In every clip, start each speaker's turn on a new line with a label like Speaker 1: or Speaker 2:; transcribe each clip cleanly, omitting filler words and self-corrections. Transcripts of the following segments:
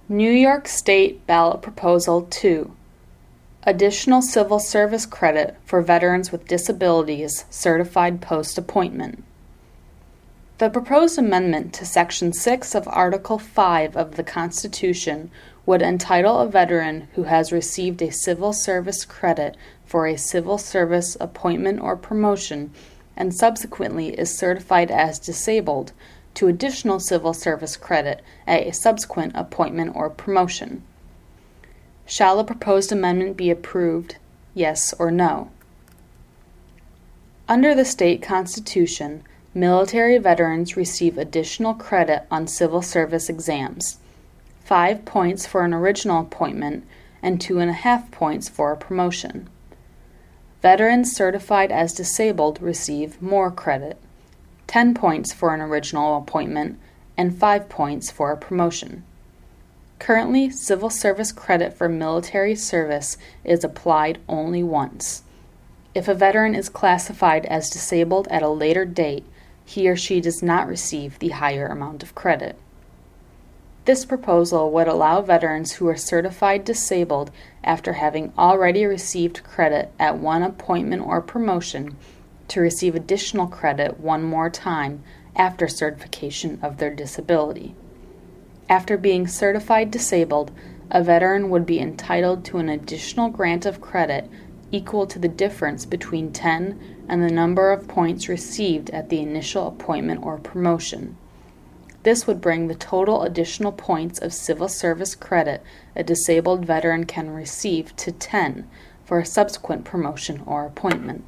Speaker 1: New York State Ballot Proposal 2. Additional Civil Service Credit for Veterans with Disabilities Certified Post-Appointment. The proposed amendment to Section 6 of Article 5 of the Constitution would entitle a veteran who has received a civil service credit for a civil service appointment or promotion and subsequently is certified as disabled to additional civil service credit at a subsequent appointment or promotion. Shall the proposed amendment be approved? Yes or no? Under the state constitution, military veterans receive additional credit on civil service exams, 5 points for an original appointment and 2.5 points for a promotion. Veterans certified as disabled receive more credit, 10 points for an original appointment and 5 points for a promotion. Currently, civil service credit for military service is applied only once. If a veteran is classified as disabled at a later date, he or she does not receive the higher amount of credit. This proposal would allow veterans who are certified disabled after having already received credit at one appointment or promotion to receive additional credit one more time after certification of their disability. After being certified disabled, a veteran would be entitled to an additional grant of credit equal to the difference between 10 and the number of points received at the initial appointment or promotion. This would bring the total additional points of civil service credit a disabled veteran can receive to 10 for a subsequent promotion or appointment.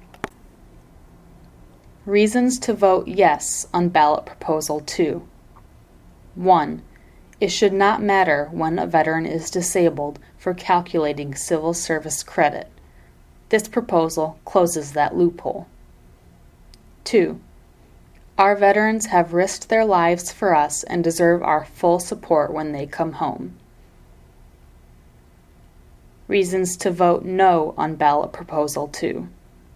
Speaker 1: Reasons to vote yes on Ballot Proposal 2. 1. It should not matter when a veteran is disabled for calculating civil service credit. This proposal closes that loophole. 2. Our veterans have risked their lives for us and deserve our full support when they come home. Reasons to vote no on Ballot Proposal 2.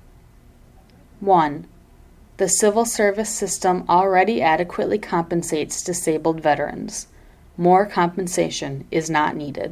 Speaker 1: 1. The civil service system already adequately compensates disabled veterans. More compensation is not needed.